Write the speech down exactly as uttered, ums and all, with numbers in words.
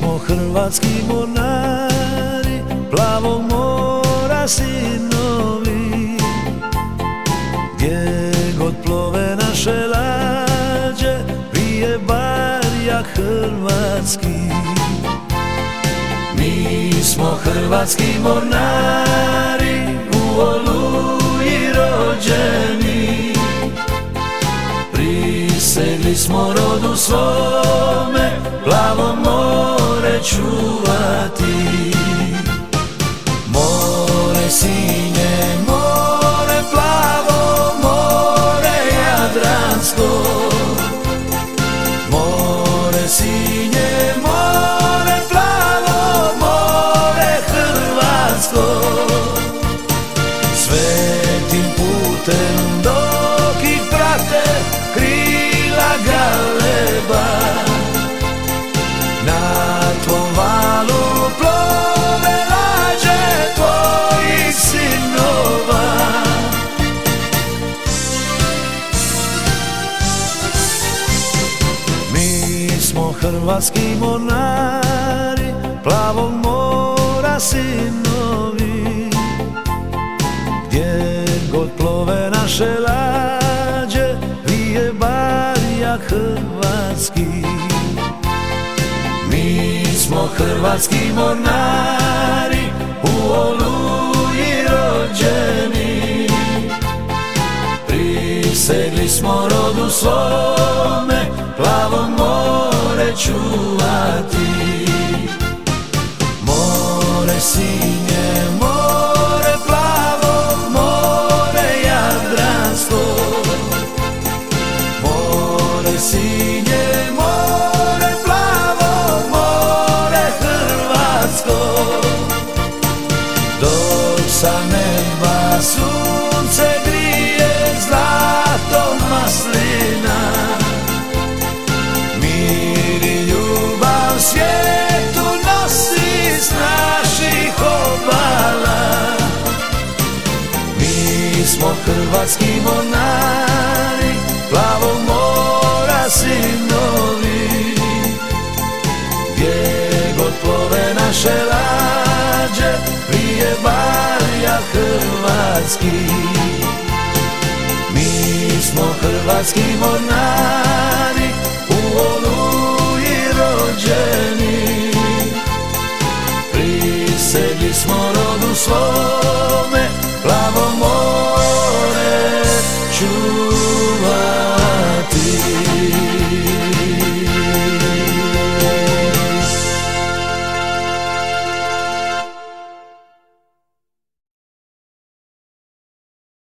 smo hrvatski mornari, plavog mora sinovi. Gdje god plove naše lađe, vije barjak hrvatski. Mi smo hrvatski mornari, u Oluji rođeni. Prisegli smo rodu svome, plavo more čuvati. More sinje, more plavo, more jadransko. More sinje, more plavo, more hrvatsko. Svetim putem dok ih prate krila galeba, na tvom valu plove lađe tvojih sinova. Mi smo hrvatski mornari, plavog mora sinovi. Gdje god plove naše lađe, vije barjak hrvatski. Mi smo hrvatski mornari, u Oluji rođeni. Prisegli smo rodu svome, plavo more čuvati. More sinje, more plavo, more jadransko. More sinje, more plavo, more hrvatsko. Dok sa neba sunce grije zlato maslina, mir i ljubav svijetu nosi s naših obala. Mi smo hrvatski mornari, plavog mora sinovi. Gdje god plove naše lađe, vije barjak hrvatski. Mi smo hrvatski mornari, u Oluji rođeni. Prisegli smo rodu svoj,